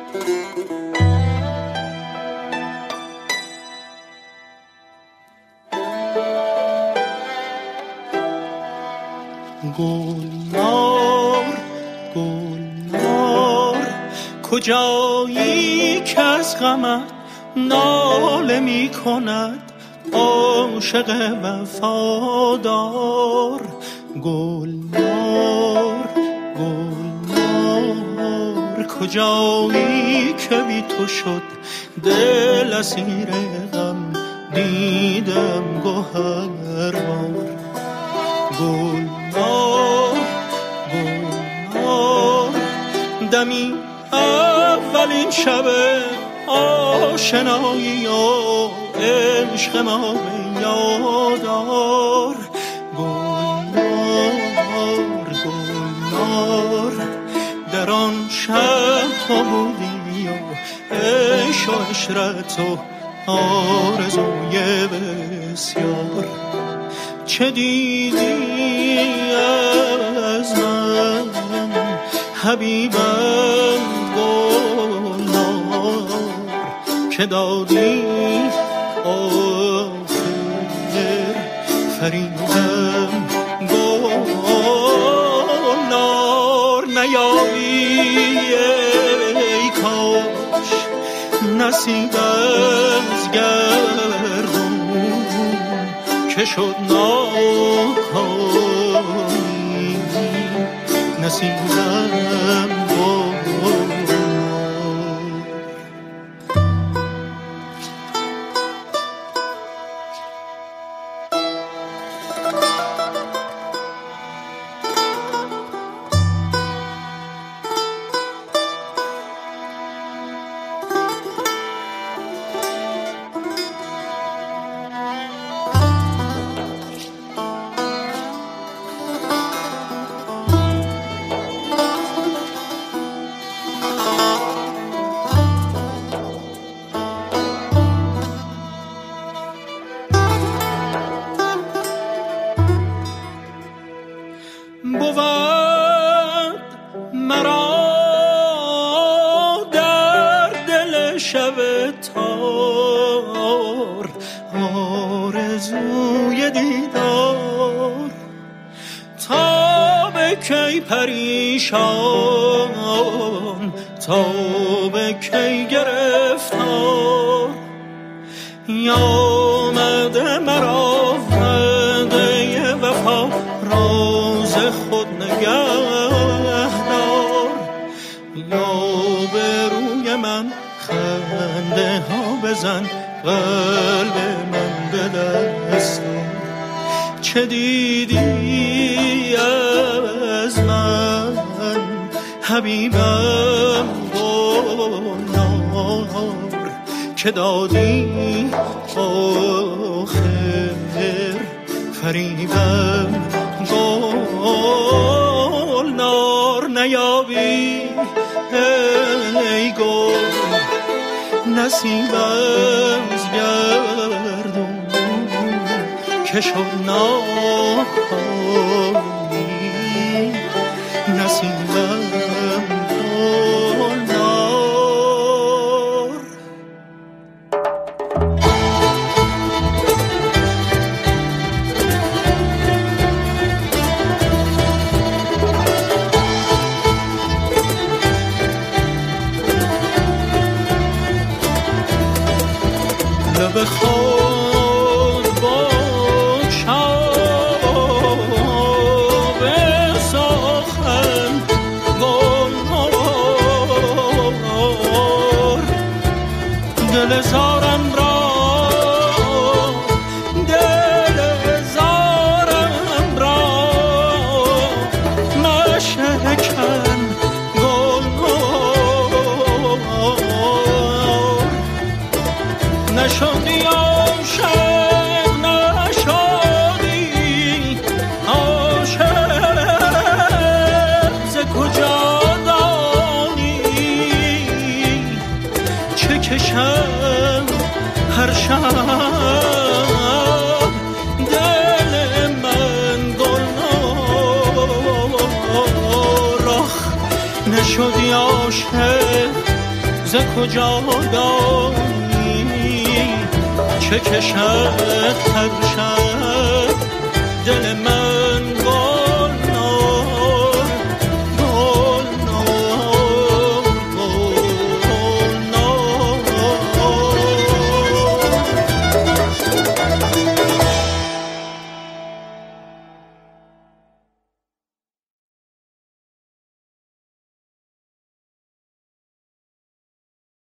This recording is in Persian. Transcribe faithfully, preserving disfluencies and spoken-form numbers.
گلنار گلنار کجایی که از غمت ناله می کند عاشق وفادار. گلنار گلنار کجایی که بی تو شد دل اسیر غم دیدم گوهربار. گلنار گلنار دمی اولین شب آشنایی و عشق ما به یادار. گلنار گلنار در آن شب تو بودی و عشق و عشرت و آرزوی بسیار. چه دیدی از من حبیبم گلنار که دادی آخر فریدم گلنار. نیایی ای کاش نصیب از گردون که شد ناکامی نصیبم پریشان تا به کی گرفتار. یامده مرا وعده وفا راز خود نگهدار. یا به روی من خنده ها بزن قلب من به دستار. چه دیدی از من حبیبم گلنار که دادی آخر فریبم گلنار. نیابی ای گل نصیب از گردون که شد ناکامی نصیبم گلنار. لب خود باشم ساخن گلنار. دل زارم را دل زارم را مشکن گلنار. نشدی عاشق نشدی عاشق ز کجا دانی چه کشم هر شب دل من گلنار. آخ نشدی عاشق ز کجا دانی چه کشد هر شب دل من